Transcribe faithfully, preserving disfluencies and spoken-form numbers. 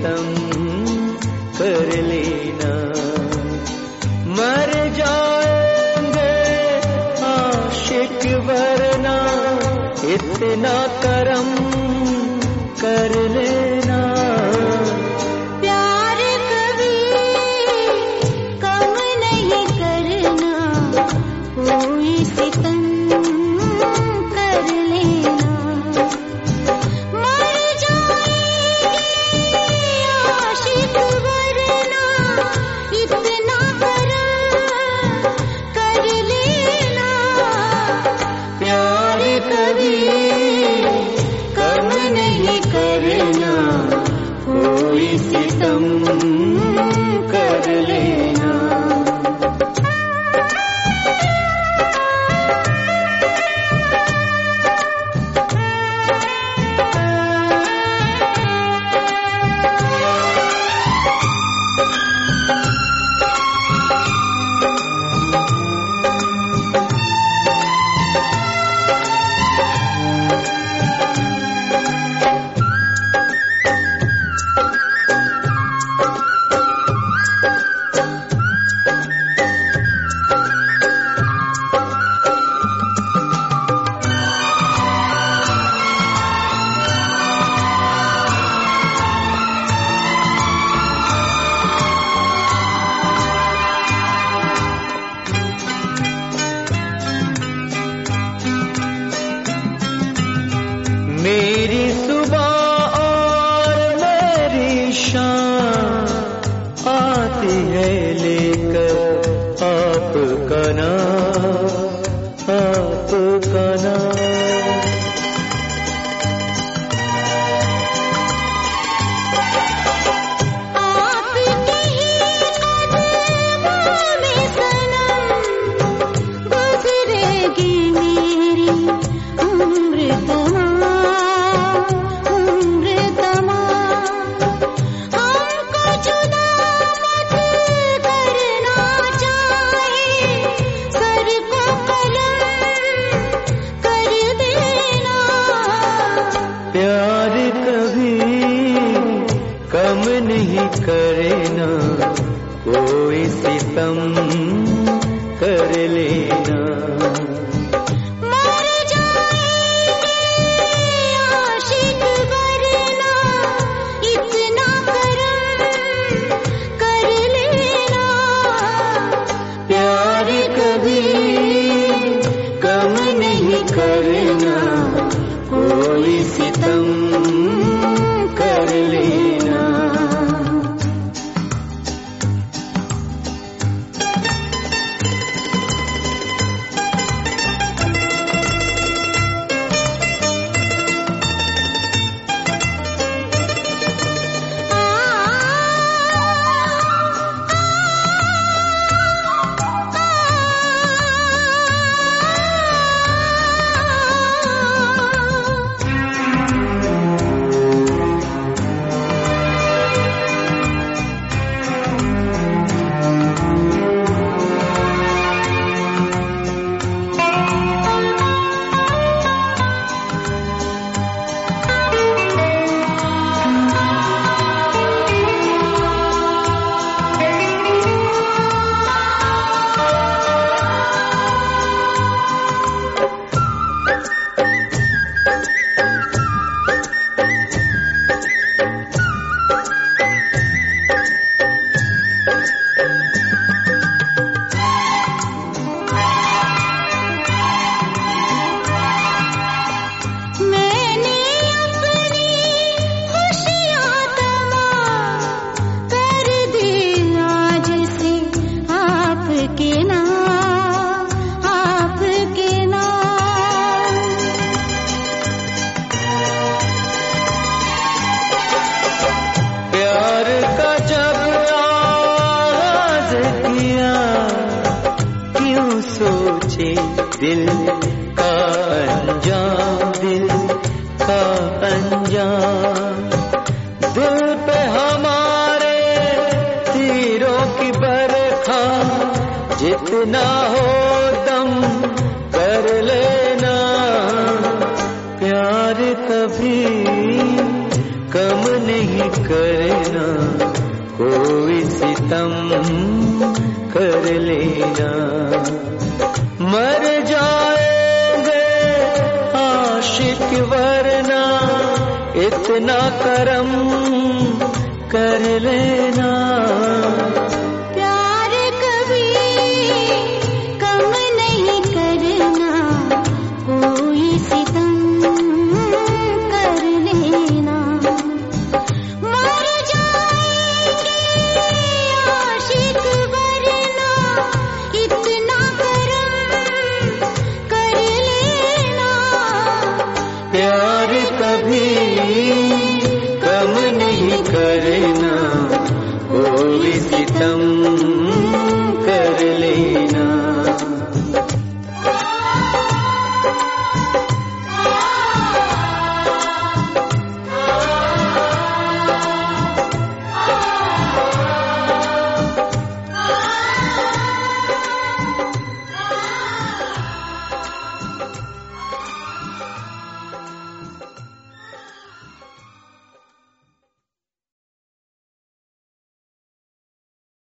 सितम कर लेना। मर जाएंगे आशिक वरना इतना करम कर लेना। प्यार कभी कम नहीं करना, कोई सितम कर लेना। मर जाएंगे आशिक वरना इतना करम कर लेना। प्यार कभी कम नहीं करना, कोई सितम कर लेना। मेरी सुबह और मेरी शाम आती है लेकर आपका नाम, आपका नाम। आपके ही कदमों में सनम गुजरेगी मेरी उम्र तमाम, उम्र तमाम। हमको जुदा मत करना चाहे, सर को कलम कर देना। प्यार कभी कम नहीं करना, कोई सितम कर लेना। मर जाएंगे आशिक वरना इतना करम कर लेना। प्यार कभी कम नहीं करना, कोई सितम कर लेना। मैंने अपनी खुशियाँ तमाम कर दी आज से आपके नाम, आपके नाम। प्यार का जब आगाज किया, क्यों सोचे दिल का अंजाम, दिल का अंजाम। दिल पे हमारे तीरों की बरखा जितना हो दम कर लेना। प्यार कभी कम नहीं करना, कोई सितम कर लेना। मर जाएंगे आशिक वरना इतना करम कर लेना।